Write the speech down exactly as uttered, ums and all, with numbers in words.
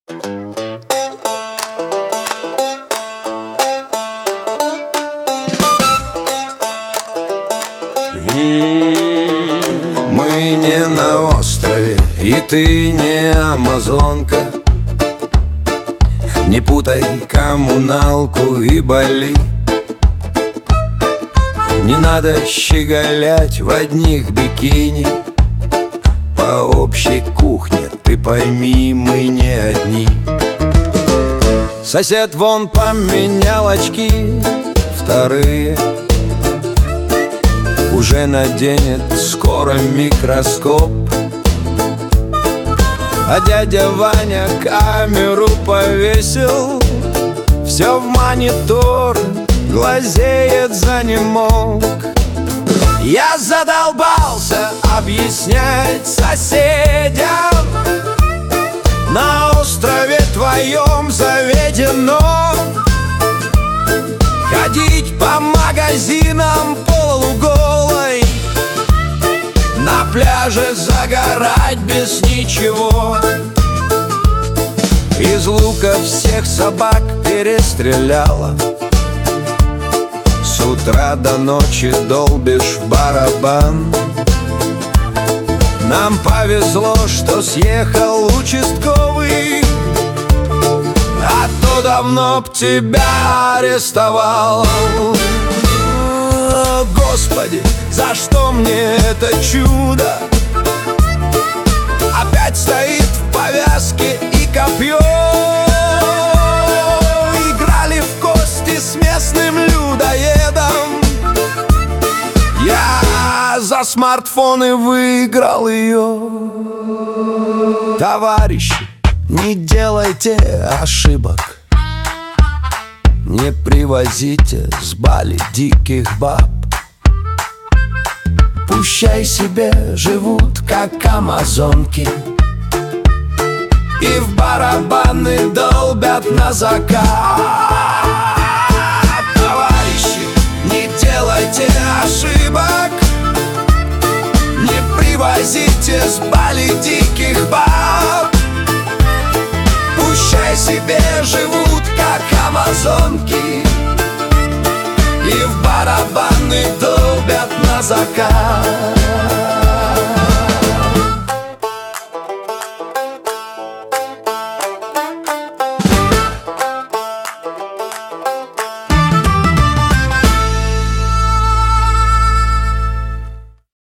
Мы не на острове, и ты не амазонка. Не путай коммуналку и Бали. Не надо щеголять в одних бикини. По общей кухне, ты пойми, мы не одни. Сосед вон поменял очки, вторые уже наденет скоро микроскоп. А дядя Ваня камеру повесил, все в монитор, глазеет занемог. Я задолбался объяснять соседям: на острове твоем заведено ходить по магазинам полуголой, на пляже загорать без ничего. Из лука всех собак перестреляла, с утра до ночи долбишь в барабан. Нам повезло, что съехал участковый, а то давно б тебя арестовал. О, Господи, за что мне это чудо? Опять стоит в повязке и копье. Играли в кости с местным людоедом. Я за смартфон и выиграл ее. Товарищи, не делайте ошибок, не привозите с Бали диких баб. Пущай себе живут, как амазонки, и в барабаны долбят на закат. Товарищи, не делайте ошибок, не привозите с Бали диких баб. Пущай себе живут, как амазонки, и в барабаны долбят на закат.